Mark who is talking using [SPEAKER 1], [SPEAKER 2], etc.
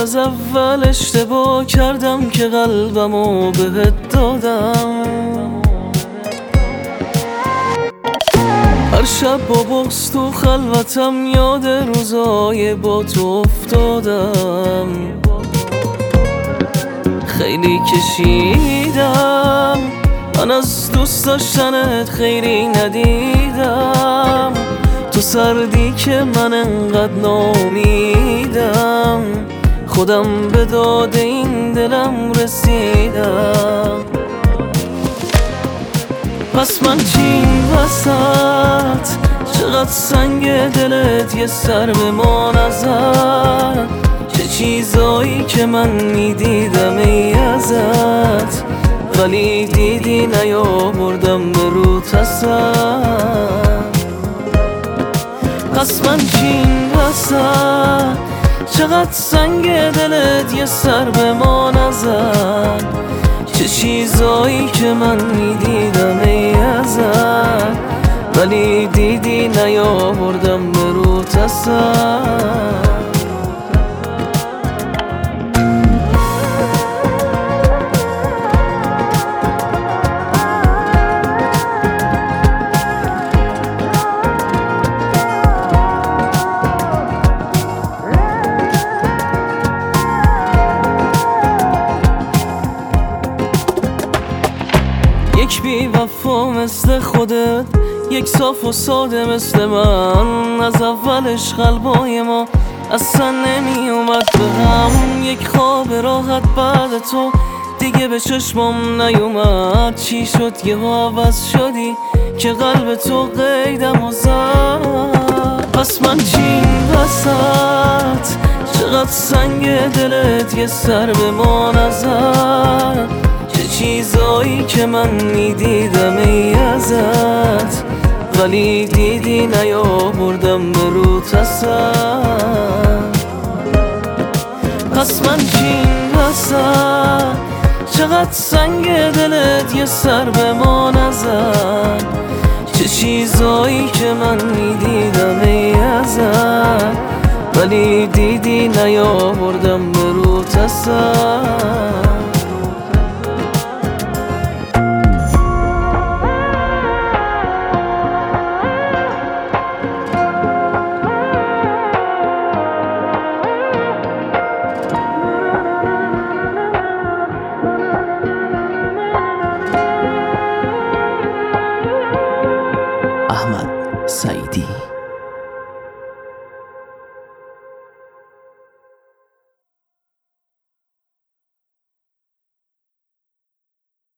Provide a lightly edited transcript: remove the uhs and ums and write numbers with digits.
[SPEAKER 1] از اول اشتباه کردم که قلبمو بهت دادم. هر شب با بغض تو خلوتم یاد روزای با تو افتادم. خیلی کشیدم من از دوست داشتنت، خیلی ندیدم تو سردی که من انقدر ناامیدم. خودم به داد این دلم رسیدم. پس من چی این وسط؟ چقدر سنگ دلت یه سر به ما نزد؟ چه چیزایی که من میدیدم ای ازت، ولی دیدی نیاوردم به روت اصلا. پس من چی این وسط؟ چقدر سنگ دلت یه سر به ما نزد؟ چه چیزایی که من میدیدم ای ازت، ولی دیدی نیاوردم به روت اصلا. یک بی وفا مثل خودت، یک صاف و ساده مثل من، از اولش قلبای ما اصلا نمی اومد به هم. یک خواب راحت بعد تو دیگه به چشمم نیومد. چی شد یه عوض شدی که قلب تو قیدم و زد؟ پس من چی این وسط؟ چقدر سنگ دلت یه سر به ما نزد؟ چه چیزایی که من میدیدم ای ازت، ولی دیدی نیاوردم به روت اصلا. پس من چی این وسط؟ چقدر سنگ دلت یه سر به ما نزد؟ چه چیزایی که من میدیدم ای ازت، ولی دیدی نیاوردم به روت اصلا.
[SPEAKER 2] احمد سعیدی.